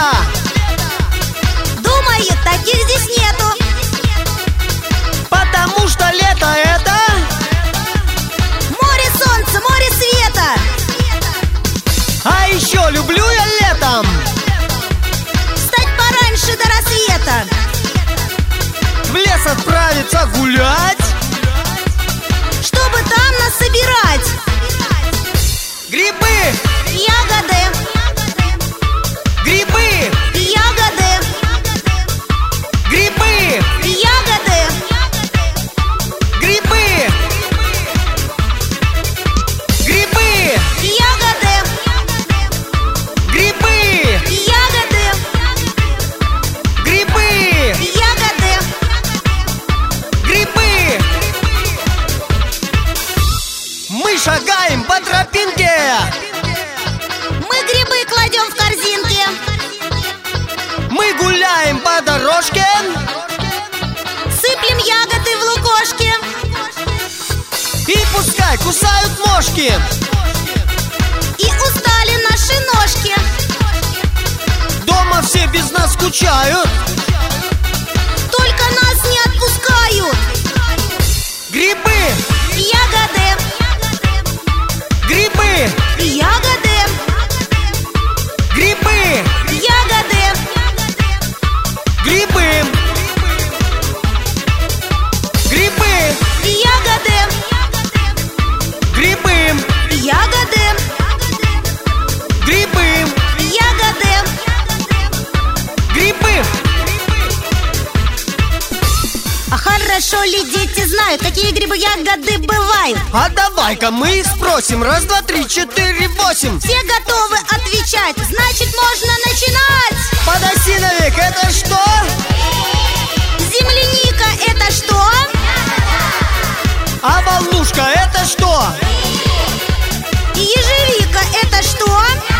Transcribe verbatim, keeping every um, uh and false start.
лето? Думаю, таких здесь нету. Потому что лето это море солнца, море света. А еще люблю я летом встать пораньше до рассвета, в лес отправиться гулять, чтобы там насобирать грибы, ягоды, грибы, ягоды, грибы, ягоды, грибы, грибы, ягоды, грибы, ягоды, грибы, ягоды. грибы. Мы шагаем по тропинке, Мы грибы кладем в корзинки, мы гуляем по дорожке, сыплем ягоды в лукошки. и пускай кусают мошки. И устали наши ножки. Дома все без нас скучают, Только нас не отпускают. грибы, Ягоды, грибы, ягоды, грибы, ягоды, грибы, грибы, ягоды, грибы, ягоды, грибы, ягоды. грибы. А хорошо ли дети знают, какие грибы, ягоды бывают? А давай-ка мы их спросим. Раз, два, три, четыре, восемь. Все готовы отвечать, значит можно начинать. Подосиновик, это что? Земляника — это что? А волнушка, это что? Ежевика — это что?